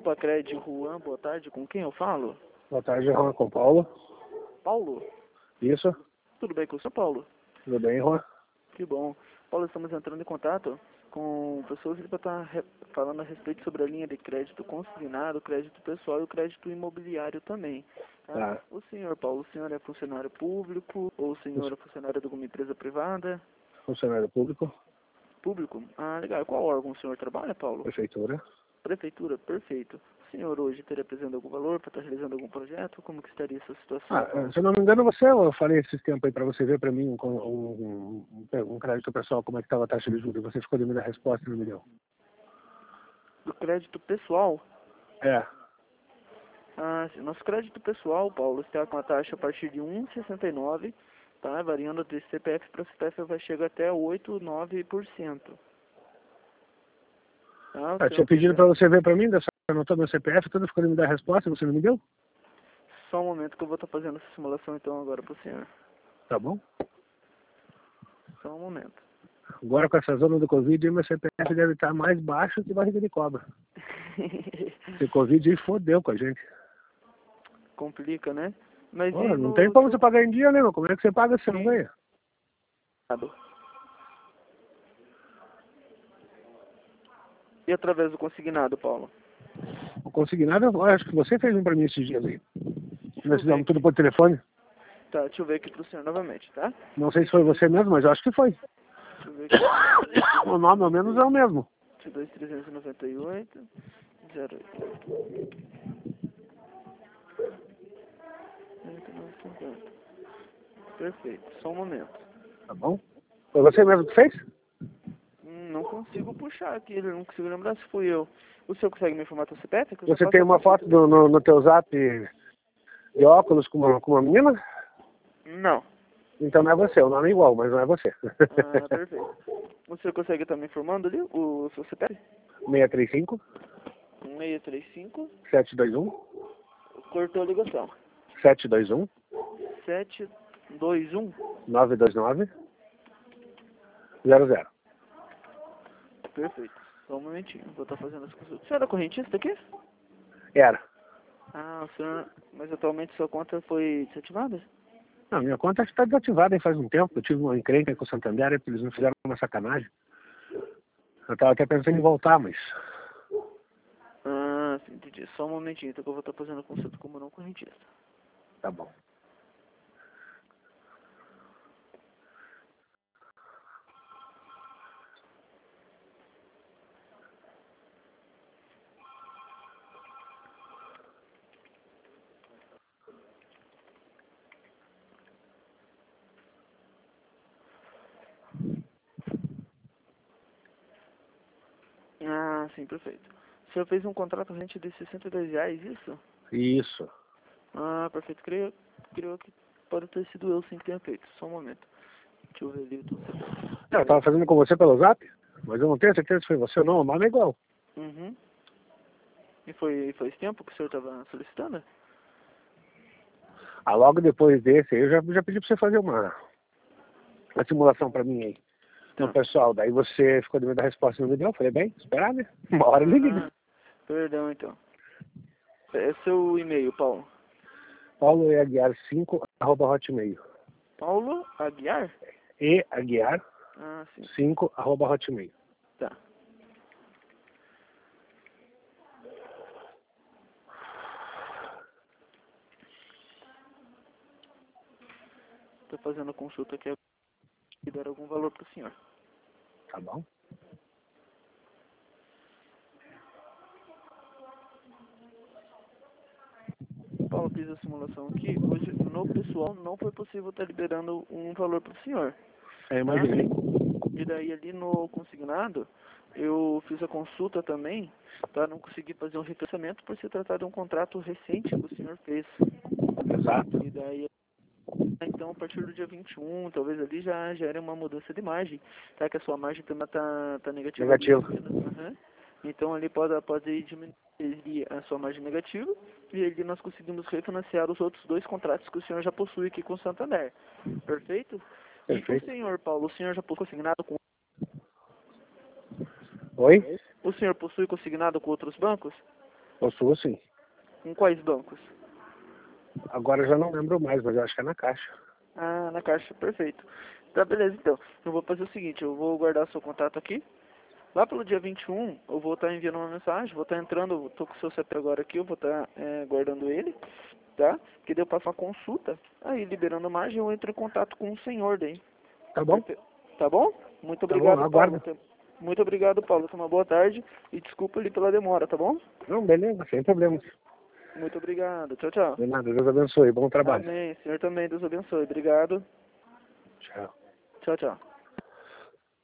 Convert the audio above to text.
Opa, Crédito Juan, boa tarde. Com quem eu falo? Boa tarde, Juan, com Paulo. Paulo? Isso, Tudo bem com o seu Paulo? tudo bem, Juan? Que bom. Paulo, estamos entrando em contato com pessoas que estão falando a respeito sobre a linha de crédito consignado, crédito pessoal e o crédito imobiliário também. Tá? Tá. O senhor, Paulo, o senhor é funcionário público ou o senhor é funcionário de alguma empresa privada? Funcionário público, Público? Ah, legal. Qual órgão o senhor trabalha, Paulo? prefeitura. Prefeitura, perfeito. O senhor hoje teria apresentado algum valor para estar realizando algum projeto? Como que estaria essa situação, Paulo? Se eu não me engano, eu falei esses tempos aí para você ver para mim um crédito pessoal, como é que estava a taxa de juros. Você ficou de me dar resposta e não me deu. Do crédito pessoal? É, Ah, sim. Nosso crédito pessoal, Paulo, está com a taxa a partir de 1,69, tá? Variando de CPF para CPF vai chegar até 8, 9%. Tá? O eu tinha senhor pedido quiser... para você ver para mim, você anotou meu CPF, tudo ficou de me dar resposta e você não me deu? Só um momento que eu vou estar fazendo essa simulação então agora para o senhor. Tá bom? Só um momento. Agora com essa zona do Covid, meu CPF deve estar mais baixo que barriga de cobra. Esse Covid aí fodeu com a gente. Complica, né? Mas Pô, e não tem no como seu você pagar em dia, né, meu? Como é que você paga se você não Sim. ganha? E através do consignado, Paulo? Não consegui nada, eu acho que você fez um para mim esses dias aí. Deixa Nós eu ver fizemos tudo aqui. por telefone. Tá, deixa eu ver aqui pro senhor novamente, tá? Não sei se foi você mesmo, mas eu acho que foi. Deixa eu ver aqui. O nome ao menos é o mesmo. 22.398, 08. Perfeito, só um momento. Tá bom? Foi você mesmo que fez? Não consigo puxar aqui, não consigo lembrar se fui eu. O senhor consegue me informar seu CPF? Que eu já Você faço tem a uma consulta. foto no teu zap de óculos com uma menina? Não. Então não é você, o nome é igual, mas não é você. Ah, perfeito. O senhor consegue estar me informando ali o seu CPF? 635 635, 721 cortou a ligação. 721 721. 929 00. Perfeito. Só um momentinho, vou estar fazendo essa consulta. O senhor é correntista aqui? Era. Ah, o senhor... Mas atualmente sua conta foi desativada? Não, minha conta está desativada aí faz um tempo. Eu tive uma encrenca com o Santander, eles me fizeram uma sacanagem. Eu estava até pensando em voltar, mas... Ah, sim, entendi. Só um momentinho, então que eu vou estar fazendo a consulta como não correntista. Tá bom. Ah, sim, perfeito. O senhor fez um contrato rente de R$ 62, isso? Isso. Ah, perfeito. Creio que pode ter sido eu sim que tenha feito. Só um momento. Deixa eu ver ali o teu CPF. Eu estava fazendo com você pelo zap, mas eu não tenho certeza se foi você ou não, o nome é igual. Uhum. E foi esse tempo que o senhor estava solicitando? Ah, logo depois desse aí, eu já pedi pra você fazer uma simulação pra mim aí. Então, Tá. pessoal, daí você ficou de me dar resposta no vídeo. Eu falei, bem, esperar, né? Uma hora ele liga. Ah, perdão então. É seu e-mail, Paulo? Paulo E. Aguiar 5, @hotmail. Paulo Aguiar? E. Aguiar Ah, sim. 5, @hotmail. Tá. Tô fazendo a consulta aqui e dar algum valor pro senhor. Tá bom? Paulo, fiz a simulação aqui. Hoje, no pessoal, não foi possível estar liberando um valor pro senhor. Eu Tá? imaginei. E daí ali no consignado, eu fiz a consulta também, tá? Não consegui fazer um refrescamento por se tratar de um contrato recente que o senhor fez. Exato. E daí, então, a partir do dia 21, talvez ali já era uma mudança de margem, tá? Que a sua margem também tá negativa. Negativo. Aham. Então ali pode diminuir a sua margem negativa e ali nós conseguimos refinanciar os outros dois contratos que o senhor já possui aqui com o Santander. Perfeito? E o Perfeito. senhor, Paulo, o senhor já possui consignado com... Oi? O senhor possui consignado com outros bancos? Possuo sim. Em quais bancos? Agora eu já não lembro mais, mas eu acho que é na Caixa. Ah, na Caixa, perfeito. Tá, beleza, então. Eu vou fazer o seguinte, eu vou guardar seu contato aqui. Lá pelo dia 21, eu vou estar enviando uma mensagem, vou estar entrando, eu tô com o seu CP agora aqui, eu vou estar guardando ele, tá? Que daí eu passo uma consulta, aí liberando a margem eu entro em contato com o senhor daí. Tá bom? Tá bom? Muito Tá bom, obrigado, Paulo. aguardo. Muito obrigado, Paulo. Tenha uma boa tarde e desculpa ali pela demora, tá bom? Não, beleza, sem problemas. Muito obrigado. Tchau, tchau. De nada, Deus abençoe. Bom trabalho. Amém. Senhor também, Deus abençoe. Obrigado. Tchau. Tchau, tchau.